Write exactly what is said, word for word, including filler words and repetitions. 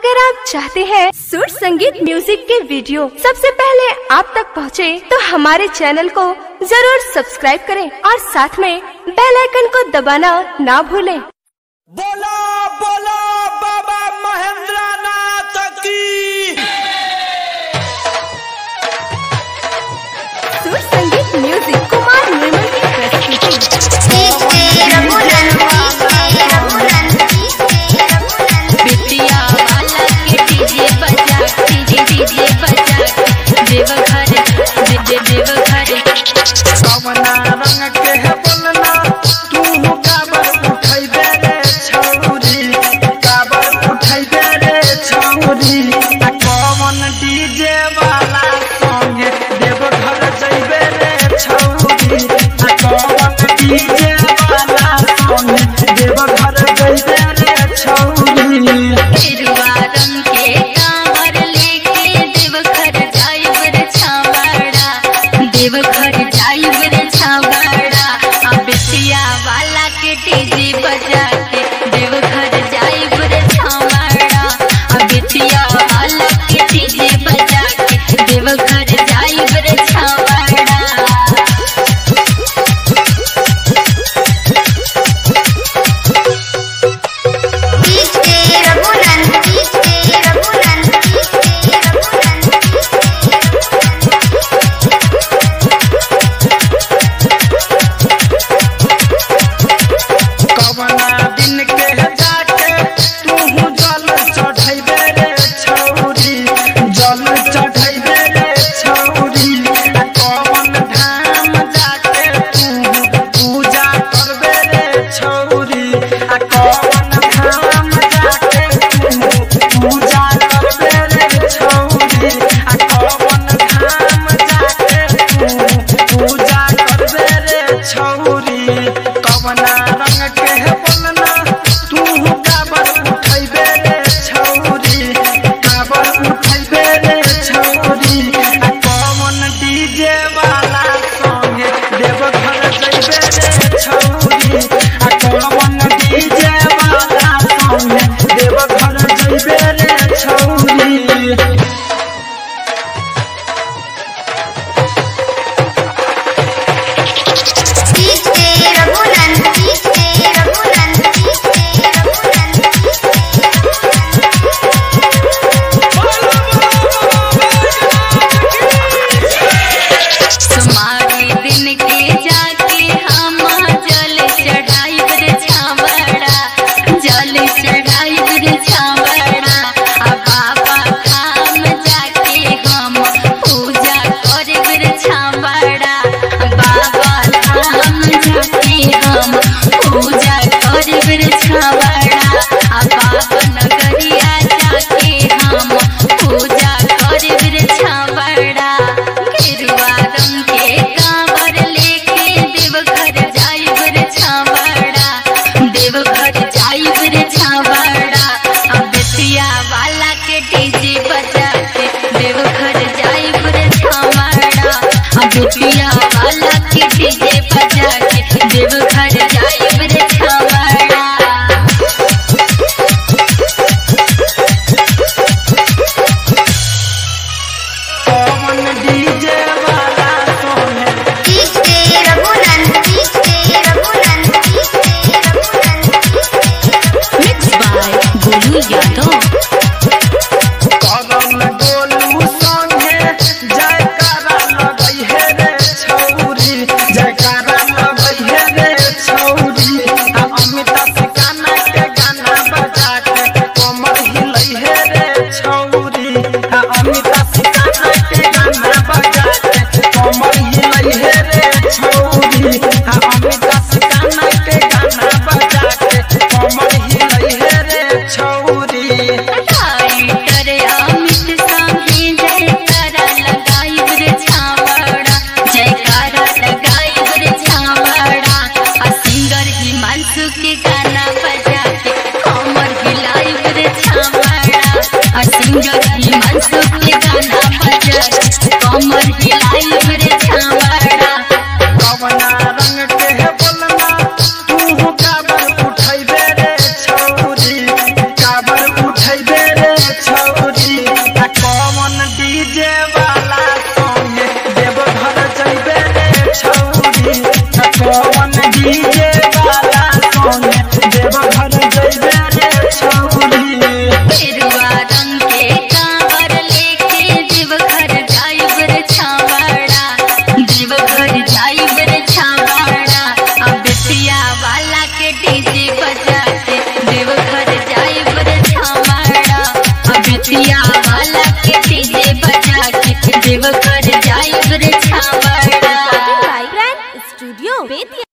अगर आप चाहते हैं सुर संगीत म्यूजिक के वीडियो सबसे पहले आप तक पहुंचे, तो हमारे चैनल को जरूर सब्सक्राइब करें और साथ में बेल आइकन को दबाना ना भूलें। बोला बोला बाबा महेंद्र नाथ की। सुर संगीत म्यूजिक कुमार निर्मल की प्रस्तुति। कवना रंग के है बोलना तू काबर उठाई दे रे छौरी, काबर उठाई दे रे छौरी। कवन डीजे वाला संगे देव घर जइबे रे छौरी, कवन डीजे वाला संगे देव घर जइबे रे छौरी। गेरुआ रंग के कांवर लेके देव घर जाइब रे छावड़ा, देव घर जाइब रे छावड़ा। आ बिटिया वाला के डीजे बजा के देव घर जाइब रे छावड़ा, आ बिटिया वाला के डीजे बजा के देव घर जाइब रे छावड़ा। कवना दिन के जाके तू जल चढ़ैबे रे छौरी, जल चढ़ैबे रे छौरी। कवन धाम जाके तू पूजा करबे रे छौरी, कवन धाम जाके तू पूजा करबे रे छौरी, कवन धाम जाके तू पूजा करबे रे छौरी। कवना रंग के है बोलना तू काबर उठाइबे रे छौरी, काबर उठाइबे रे छौरी। कवन डीजे वाला संगे देव घर जइबे रे छौरी, कवन डीजे वाला संगे देव घर जइबे रे छौरी। तुम्हारे दिन के जाके हम जल चढ़ाइब रे छावड़ा, जल चढ़ाइब रे छावड़ा। आ बाबा धाम जाके हम पूजा करब रे छावड़ा, बाबा धाम जाके हम पूजा करब रे छावड़ा। आ बाबा नगरिया जाके हम पूजा करब रे छावड़ा। गेरुआ रंग के कांवर लेके देव घर जाइब रे छावड़ा, देव घर जाइब रे छावड़ा। आ बिटिया वाला के डीजे बजा के देव घर जाइब रे छावड़ा, आ बिटिया वाला के डीजे बजा के देव घर जाइब रे छावड़ा। कवन डीजे वाला संगे Mixed by Golu Yadav. कदम गोलू संगे जयकारा लगई हे रे छौरी, जयकारा लगई हे रे छौरी। आ अमिता सिकाना के गाना बजा के कमर हिलई हे रे छौरी, आ अमिता सिकाना के गाना बजा के कमर हिलई हे रे छौरी, आ अमिता सिकाना के गाना बजा के कमर हिलई हे रे छौरी। टाइटर अमित संगे जयकारा लगाइब रे छावड़ा, जयकारा लगाइब रे छावड़ा। आ सिंगर हिमांशु के गाना बजा के कमर हिलाइब रे छावड़ा, आ सिंगर हिमांशु के गाना बजा के कमर हिलाइब रे छावड़ा। कवना रंग के है बोलना तू काबर उठाइबे रे छौरी, काबर उठाइबे रे छौरी आ कौन डीजे वाला संगे देवघर जइबे रे छौरी आ कौन डीजे